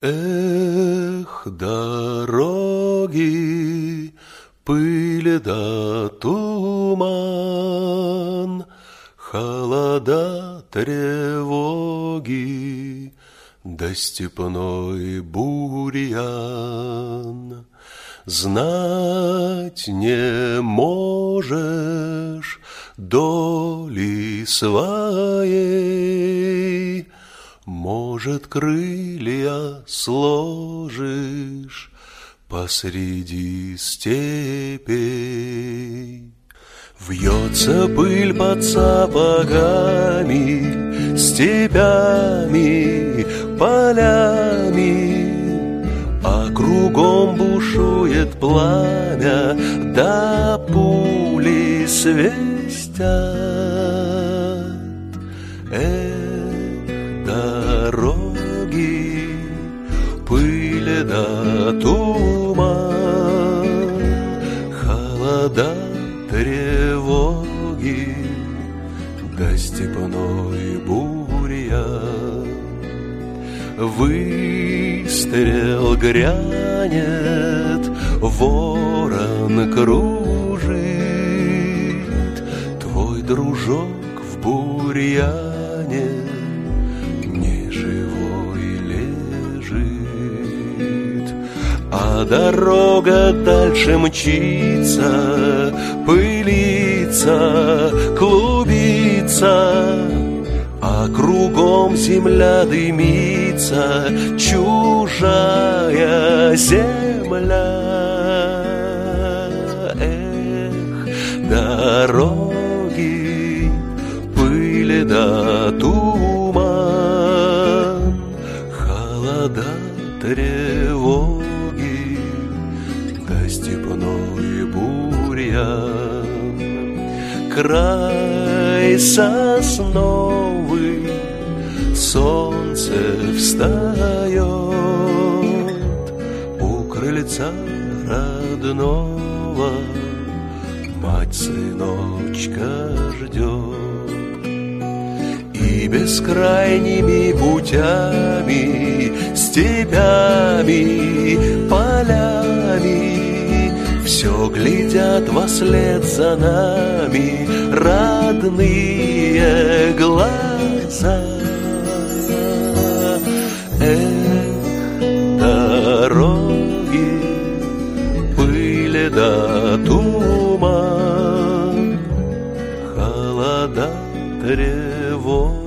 Эх, дороги, пыль да туман, холода, тревоги, да степной бурьян. Знать не можешь доли своей, может, крылья сложишь посреди степей. Вьется пыль под сапогами, степями, полями, а кругом бушует пламя, да пули свистят. Дороги, пыль да туман, холода, тревоги, да степной бурьян. Выстрел грянет, ворон кружит, твой дружок в бурьяне не живой лежит. А дорога дальше мчится, пылится, клубится, а кругом земля дымится, чужая земля. Эх, дороги, пыль да туман, холода, тревоги, да степной бурьян. Край сосновый, солнце встает, у крыльца родного мать сыночка ждет. И бескрайними путями, степями, полями все глядят вослед за нами родные глаза. Эх, дороги, пыль да туман, холода, тревога,